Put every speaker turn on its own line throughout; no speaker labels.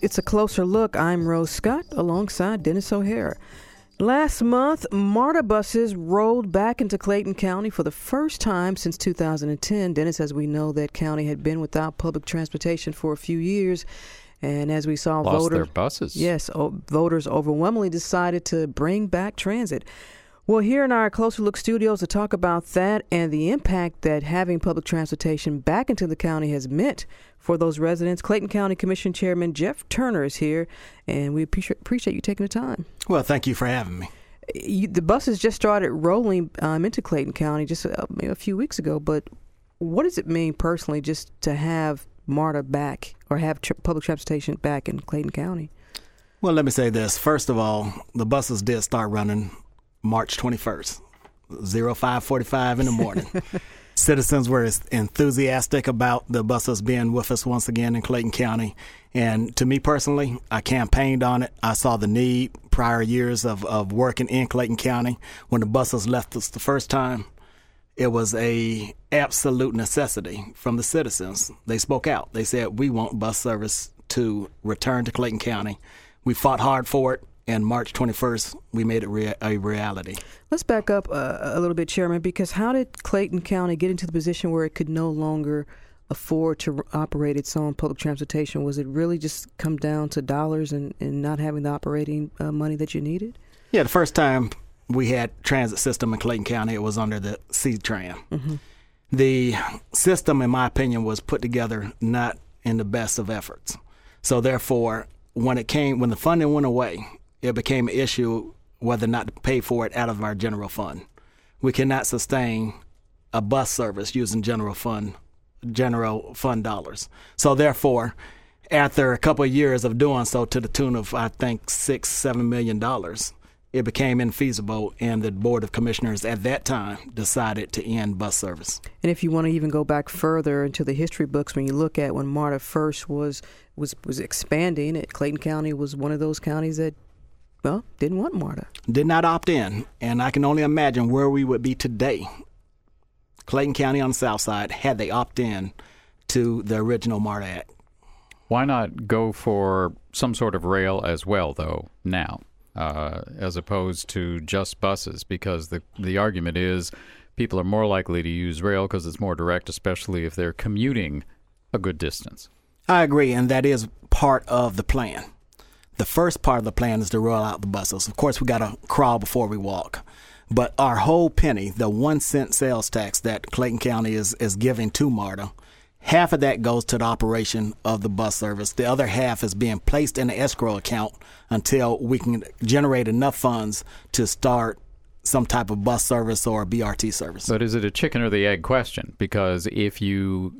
It's a Closer Look. I'm Rose Scott alongside Dennis O'Hare. Last month, MARTA buses rolled back into Clayton County for the first time since 2010. Dennis, as we know, that county had been without public transportation for a few years. And as we saw,
lost their buses.
Yes, voters overwhelmingly decided to bring back transit. Well, here in our Closer Look studios to talk about that and the impact that having public transportation back into the county has meant for those residents, Clayton County Commission Chairman Jeff Turner is here, and we appreciate you taking the time.
Well, thank you for having me.
The buses just started rolling into Clayton County just maybe a few weeks ago, but what does it mean personally just to have MARTA back or have public transportation back in Clayton County?
Well, let me say this. First of all, the buses did start running March 21st, 05:45 in the morning. Citizens were enthusiastic about the buses being with us once again in Clayton County. And to me personally, I campaigned on it. I saw the need prior years of working in Clayton County. When the buses left us the first time, it was a absolute necessity from the citizens. They spoke out. They said, we want bus service to return to Clayton County. We fought hard for it. And March 21st, we made it a reality.
Let's back up a little bit, Chairman, because how did Clayton County get into the position where it could no longer afford to operate its own public transportation? Was it really just come down to dollars and not having the operating money that you needed?
Yeah, the first time we had transit system in Clayton County, it was under the C-Tran. Mm-hmm. The system, in my opinion, was put together not in the best of efforts. So therefore, when the funding went away, it became an issue whether or not to pay for it out of our general fund. We cannot sustain a bus service using general fund dollars. So therefore, after a couple of years of doing so to the tune of, I think, $6-7 million, it became infeasible, and the Board of Commissioners at that time decided to end bus service.
And if you want to even go back further into the history books, when you look at when MARTA first was expanding, Clayton County was one of those counties that didn't want MARTA.
Did not opt in, and I can only imagine where we would be today, Clayton County on the south side, had they opted in to the original MARTA Act.
Why not go for some sort of rail as well, though, now, as opposed to just buses? Because the argument is people are more likely to use rail because it's more direct, especially if they're commuting a good distance.
I agree, and that is part of the plan. The first part of the plan is to roll out the buses. Of course, we got to crawl before we walk. But our whole penny, the 1 cent sales tax that Clayton County is giving to MARTA, half of that goes to the operation of the bus service. The other half is being placed in the escrow account until we can generate enough funds to start some type of bus service or BRT service.
But is it a chicken or the egg question? Because if you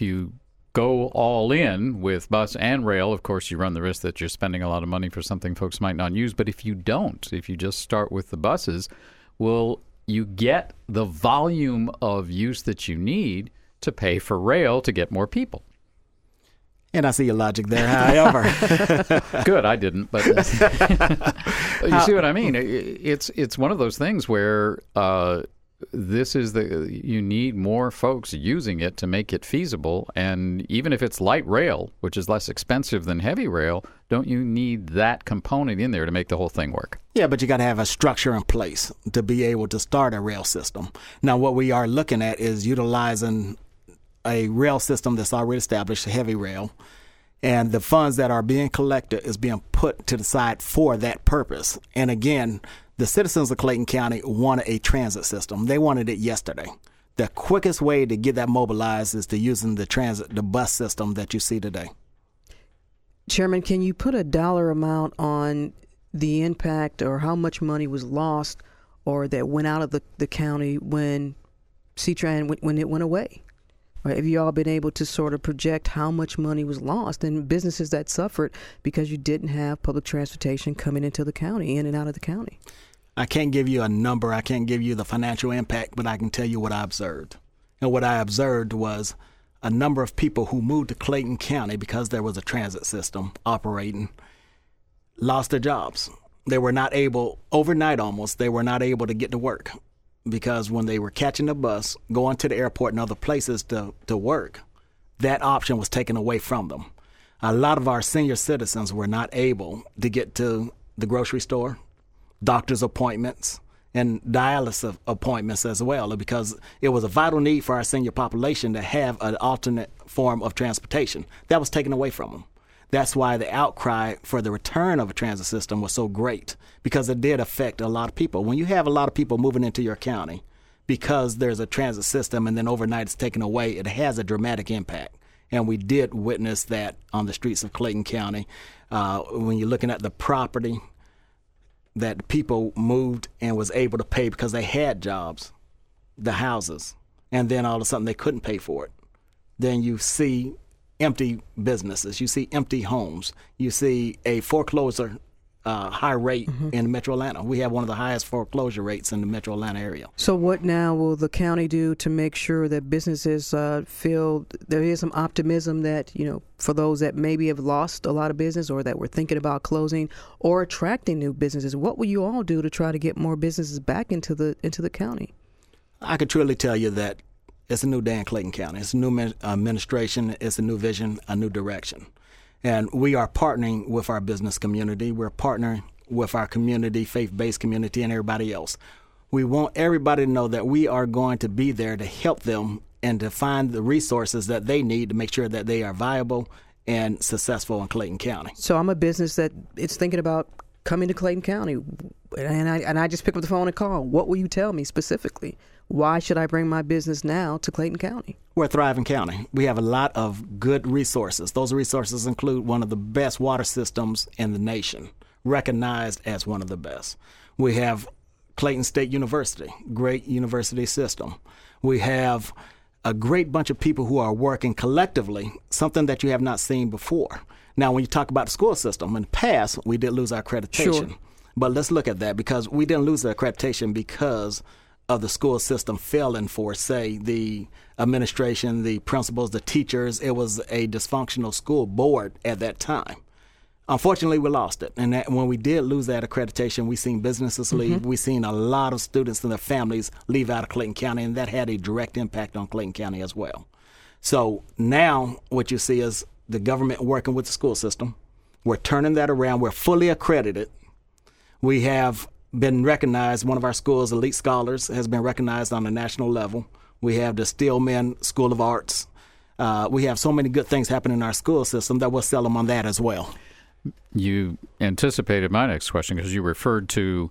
go all in with bus and rail, of course, you run the risk that you're spending a lot of money for something folks might not use. But if you don't, if you just start with the buses, will you get the volume of use that you need to pay for rail to get more people?
And I see your logic there, however.
Good, I didn't. But you see what I mean? It's one of those things where you need more folks using it to make it feasible. And even if it's light rail, which is less expensive than heavy rail, don't you need that component in there to make the whole thing work?
Yeah, but you got to have a structure in place to be able to start a rail system. Now, what we are looking at is utilizing a rail system that's already established, heavy rail, and the funds that are being collected is being put to the side for that purpose. And again, the citizens of Clayton County wanted a transit system. They wanted it yesterday. The quickest way to get that mobilized is to using the bus system that you see today.
Chairman, can you put a dollar amount on the impact or how much money was lost or that went out of the county when C-Tran, when it went away? Or have you all been able to sort of project how much money was lost in businesses that suffered because you didn't have public transportation coming into the county, in and out of the county?
I can't give you a number. I can't give you the financial impact, but I can tell you what I observed. And what I observed was a number of people who moved to Clayton County because there was a transit system operating, lost their jobs. They were not able, overnight almost, they were not able to get to work because when they were catching the bus, going to the airport and other places to work, that option was taken away from them. A lot of our senior citizens were not able to get to the grocery store, doctor's appointments, and dialysis appointments as well, because it was a vital need for our senior population to have an alternate form of transportation. That was taken away from them. That's why the outcry for the return of a transit system was so great, because it did affect a lot of people. When you have a lot of people moving into your county because there's a transit system and then overnight it's taken away, it has a dramatic impact. And we did witness that on the streets of Clayton County. When you're looking at the property that people moved and was able to pay because they had jobs, the houses, and then all of a sudden they couldn't pay for it. Then you see empty businesses, you see empty homes, you see a foreclosure high rate in Metro Atlanta. We have one of the highest foreclosure rates in the Metro Atlanta area.
So what now will the county do to make sure that businesses feel there is some optimism that, for those that maybe have lost a lot of business or that were thinking about closing or attracting new businesses? What will you all do to try to get more businesses back into the county?
I could truly tell you that it's a new day in Clayton County. It's a new administration. It's a new vision, a new direction. And we are partnering with our business community. We're partnering with our community, faith-based community, and everybody else. We want everybody to know that we are going to be there to help them and to find the resources that they need to make sure that they are viable and successful in Clayton County.
So I'm a business that it's thinking about coming to Clayton County, and I just pick up the phone and call. What will you tell me specifically? Why should I bring my business now to Clayton County?
We're a thriving county. We have a lot of good resources. Those resources include one of the best water systems in the nation, recognized as one of the best. We have Clayton State University, great university system. We have a great bunch of people who are working collectively, something that you have not seen before. Now, when you talk about the school system, in the past, we did lose our accreditation.
Sure.
But let's look at that, because we didn't lose the accreditation because of the school system failing for, say, the administration, the principals, the teachers. It was a dysfunctional school board at that time. Unfortunately, we lost it. And when we did lose that accreditation, we seen businesses leave. We seen a lot of students and their families leave out of Clayton County, and that had a direct impact on Clayton County as well. So now what you see is the government working with the school system. We're turning that around. We're fully accredited. We have been recognized. One of our schools, Elite Scholars, has been recognized on a national level. We have the Stillman School of Arts. We have so many good things happening in our school system that we'll sell them on that as well.
You anticipated my next question, because you referred to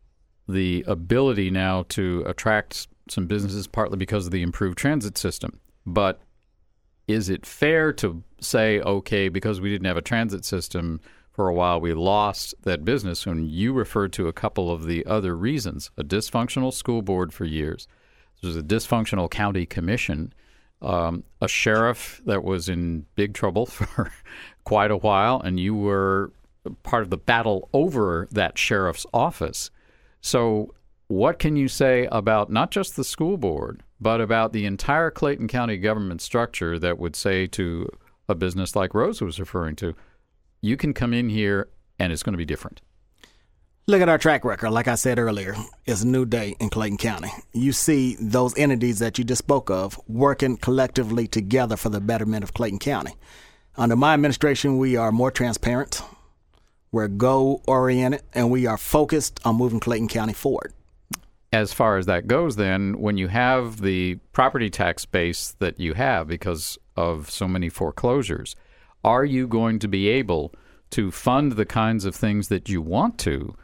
the ability now to attract some businesses partly because of the improved transit system. But is it fair to say, okay, because we didn't have a transit system for a while, we lost that business? When you referred to a couple of the other reasons, a dysfunctional school board for years, there's a dysfunctional county commission, a sheriff that was in big trouble for quite a while, and you were part of the battle over that sheriff's office. So what can you say about not just the school board, but about the entire Clayton County government structure that would say to a business like Rose was referring to, you can come in here and it's going to be different?
Look at our track record. Like I said earlier, it's a new day in Clayton County. You see those entities that you just spoke of working collectively together for the betterment of Clayton County. Under my administration, we are more transparent, we're goal-oriented, and we are focused on moving Clayton County forward.
As far as that goes, then, when you have the property tax base that you have because of so many foreclosures, are you going to be able to fund the kinds of things that you want to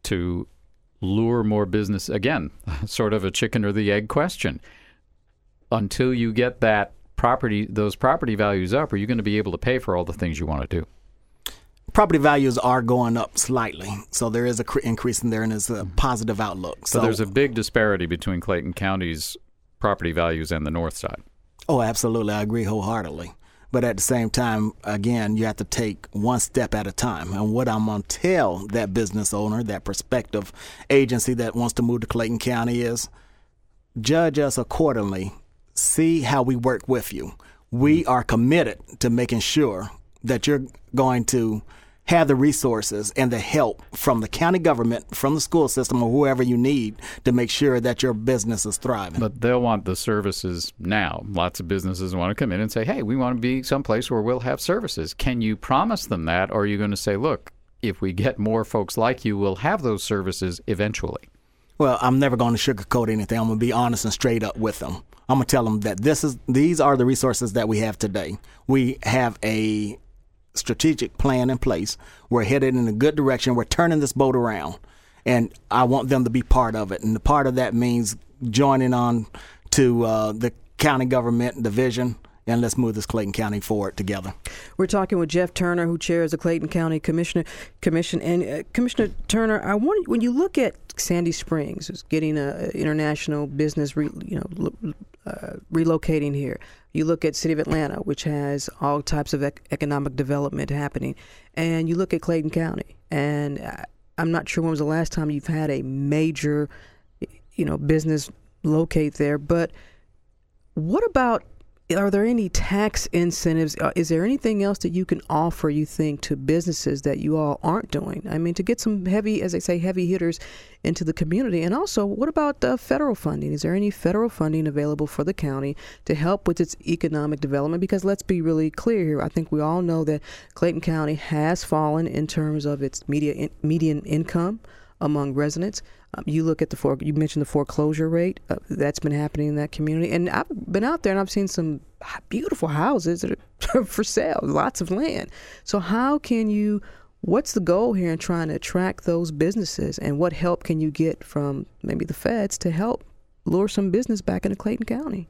lure more business? Again, sort of a chicken or the egg question. Until you get those property values up, are you going to be able to pay for all the things you want to do?
Property values are going up slightly, so there is an increase in there, and it's a positive outlook.
So there's a big disparity between Clayton County's property values and the north side.
Oh, absolutely. I agree wholeheartedly. But at the same time, again, you have to take one step at a time. And what I'm going to tell that business owner, that prospective agency that wants to move to Clayton County is, judge us accordingly. See how we work with you. We are committed to making sure that you're going to have the resources and the help from the county government, from the school system, or whoever you need to make sure that your business is thriving.
But they'll want the services now. Lots of businesses want to come in and say, hey, we want to be someplace where we'll have services. Can you promise them that, or are you going to say, look, if we get more folks like you, we'll have those services eventually?
Well, I'm never going to sugarcoat anything. I'm going to be honest and straight up with them. I'm going to tell them that these are the resources that we have today. We have a strategic plan in place. We're headed in a good direction. We're turning this boat around, and I want them to be part of it. And the part of that means joining on to the county government division, and let's move this Clayton County forward together.
We're talking with Jeff Turner, who chairs the Clayton County Commission. And Commissioner Turner, I want, when you look at Sandy Springs, who's getting an international business, relocating here. You look at City of Atlanta, which has all types of economic development happening, and you look at Clayton County. And I'm not sure when was the last time you've had a major, business locate there. But what about? Are there any tax incentives? Is there anything else that you can offer, you think, to businesses that you all aren't doing? I mean, to get some heavy, as they say, heavy hitters into the community. And also, what about federal funding? Is there any federal funding available for the county to help with its economic development? Because let's be really clear here. I think we all know that Clayton County has fallen in terms of its median income among residents. You look at you mentioned the foreclosure rate that's been happening in that community, and I've been out there and I've seen some beautiful houses that are for sale, lots of land. So what's the goal here in trying to attract those businesses, and what help can you get from maybe the feds to help lure some business back into Clayton County?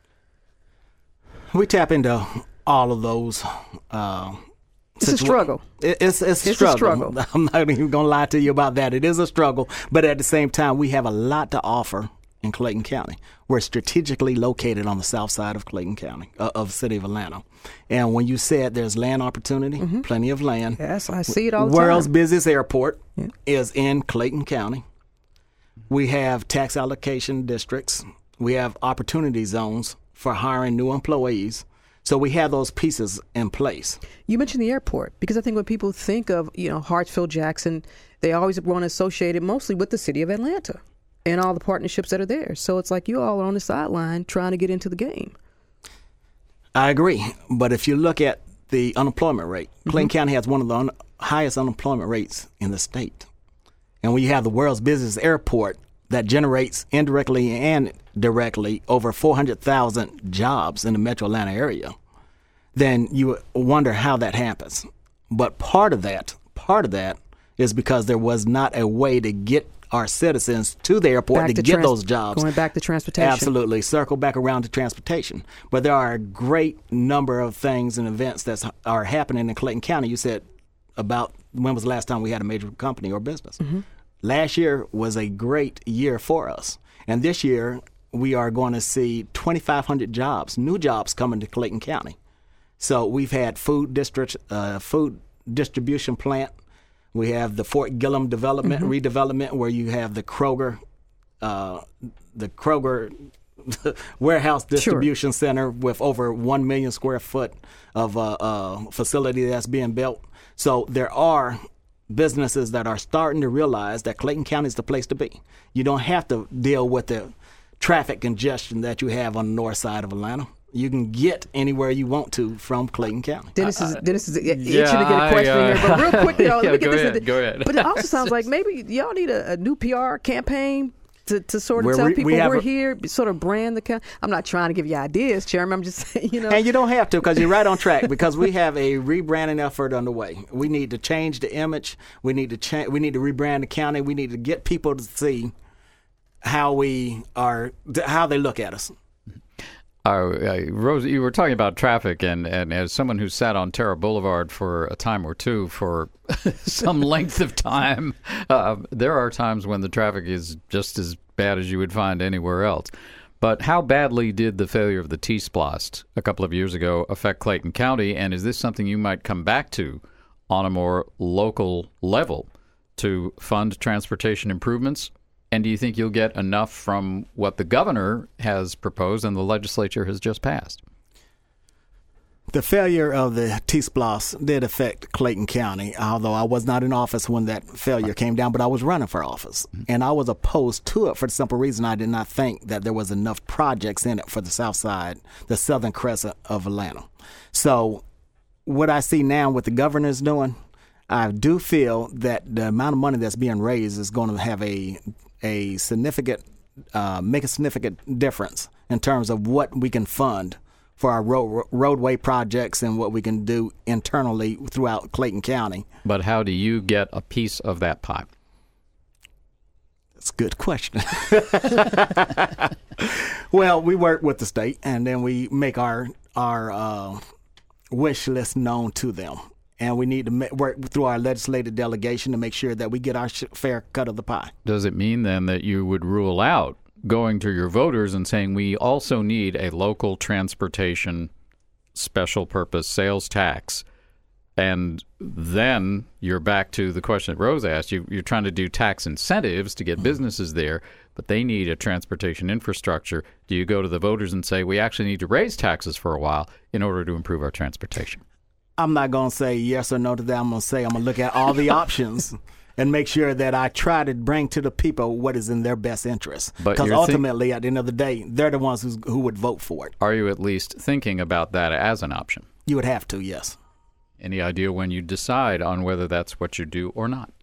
We tap into all of those.
It's a struggle.
It's a struggle. I'm not even going to lie to you about that. It is a struggle, but at the same time, we have a lot to offer in Clayton County. We're strategically located on the south side of Clayton County, of the City of Atlanta. And when you said there's land opportunity, plenty of land.
Yes, I see it all the time.
World's busiest airport is in Clayton County. We have tax allocation districts. We have opportunity zones for hiring new employees. So we have those pieces in place. You
mentioned the airport, because I think when people think of, Hartsfield-Jackson, they always want to associate it mostly with the City of Atlanta and all the partnerships that are there. So it's like you all are on the sideline trying to get into the game.
I agree. But if you look at the unemployment rate, Clayton County has one of the highest unemployment rates in the state. And when you have the world's busiest airport that generates indirectly and directly over 400,000 jobs in the metro Atlanta area, then you wonder how that happens. But part of that is because there was not a way to get our citizens to the airport to get those jobs.
Going back to transportation.
Absolutely. Circle back around to transportation. But there are a great number of things and events that are happening in Clayton County. You said about when was the last time we had a major company or business? Last year was a great year for us. And this year, we are going to see 2,500 jobs, new jobs coming to Clayton County. So we've had food distribution plant. We have the Fort Gillum redevelopment, where you have the Kroger warehouse distribution center with over 1 million square foot of facility that's being built. So there are businesses that are starting to realize that Clayton County is the place to be. You don't have to deal with the traffic congestion that you have on the north side of Atlanta. You can get anywhere you want to from Clayton County.
Dennis is itching to get a question here, but real quickly, let me get
go ahead.
But it also sounds like maybe y'all need a new PR campaign to sort of tell people we're here, sort of brand the county. I'm not trying to give you ideas, Chairman. I'm just saying,
And you don't have to, because you're right on track, because we have a rebranding effort underway. We need to change the image. We need to rebrand the county. We need to get people to see how they look at us.
Rose, you were talking about traffic, and as someone who sat on Terra Boulevard for a time or two for some length of time, there are times when the traffic is just as bad as you would find anywhere else. But how badly did the failure of the T-Splost a couple of years ago affect Clayton County, and is this something you might come back to on a more local level to fund transportation improvements? And do you think you'll get enough from what the governor has proposed and the legislature has just passed?
The failure of the T-SPLOS did affect Clayton County, although I was not in office when that failure came down, but I was running for office. And I was opposed to it for the simple reason I did not think that there was enough projects in it for the south side, the southern crescent of Atlanta. So what I see now what the governor's doing, I do feel that the amount of money that's being raised is going to have a significant, make a significant difference in terms of what we can fund for our roadway projects and what we can do internally throughout Clayton County.
But how do you get a piece of that pie?
That's a good question. Well, we work with the state, and then we make our wish list known to them. And we need to work through our legislative delegation to make sure that we get our fair cut of the pie.
Does it mean then that you would rule out going to your voters and saying we also need a local transportation special purpose sales tax, and then you're back to the question that Rose asked? You're trying to do tax incentives to get businesses there, but they need a transportation infrastructure. Do you go to the voters and say we actually need to raise taxes for a while in order to improve our transportation?
I'm not going to say yes or no to that. I'm going to say I'm going to look at all the options and make sure that I try to bring to the people what is in their best interest. Because ultimately, at the end of the day, they're the ones who would vote for it.
Are you at least thinking about that as an option?
You would have to, yes.
Any idea when you decide on whether that's what you do or not?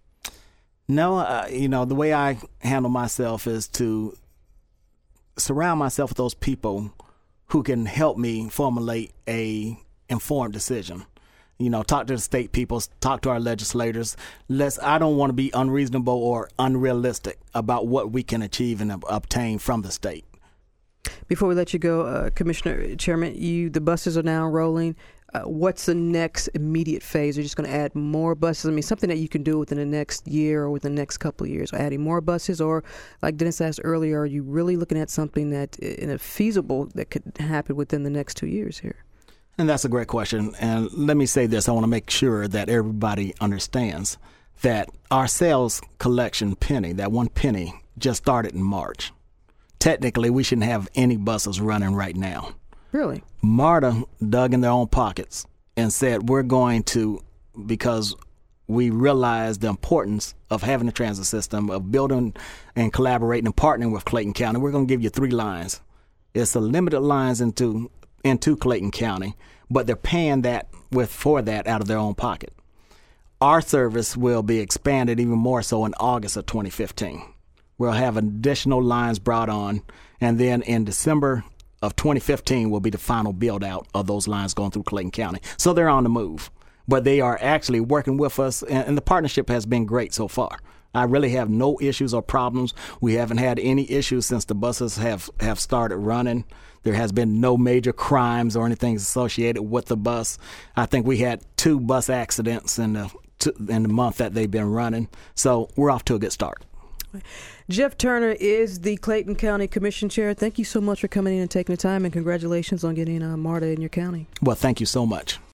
No, the way I handle myself is to surround myself with those people who can help me formulate a informed decision. Talk to the state people, talk to our legislators. I don't want to be unreasonable or unrealistic about what we can achieve and obtain from the state.
Before we let you go, Commissioner Chairman, the buses are now rolling. What's the next immediate phase? Are you just going to add more buses? I mean, something that you can do within the next year or within the next couple of years, adding more buses, or like Dennis asked earlier, are you really looking at something that feasible that could happen within the next 2 years here?
And that's a great question. And let me say this. I want to make sure that everybody understands that our sales collection penny, that one penny, just started in March. Technically, we shouldn't have any buses running right now.
Really?
MARTA dug in their own pockets and said, we're going to, because we realize the importance of having a transit system, of building and collaborating and partnering with Clayton County, we're going to give you 3 lines. It's a limited lines into Clayton County, but they're paying for that out of their own pocket. Our service will be expanded even more so in August of 2015. We'll have additional lines brought on, and then in December of 2015 will be the final build out of those lines going through Clayton County. So they're on the move, but they are actually working with us, and the partnership has been great so far. I really have no issues or problems. We haven't had any issues since the buses have started running. There has been no major crimes or anything associated with the bus. I think we had 2 bus accidents in the month that they've been running. So we're off to a good start.
Jeff Turner is the Clayton County Commission Chair. Thank you so much for coming in and taking the time, and congratulations on getting MARTA in your county.
Well, thank you so much.